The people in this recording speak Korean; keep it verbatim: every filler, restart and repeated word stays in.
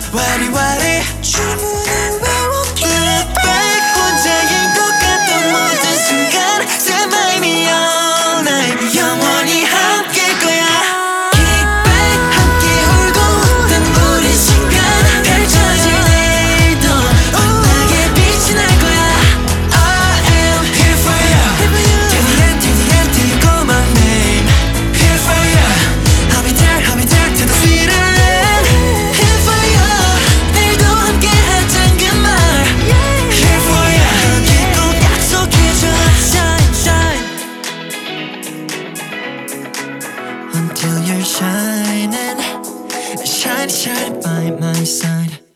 와리와리 주문을 외워 Get back 혼자인 것 같던 모든 순간 Set my me all night 영원히 함께일 거야 Kick back 함께 울고 웃는 우리 시간 펼쳐질 내일도 환하게 빛이 날 거야 I am here for you Till the end, till the end, till you call my name Here for you I'll be there, I'll be there till the sweet end Here for you 내일도 함께 하잔 그 말 Here for you 여기 꼭 약속해줘 Shine, shine Until you're shining Shine, shine by my side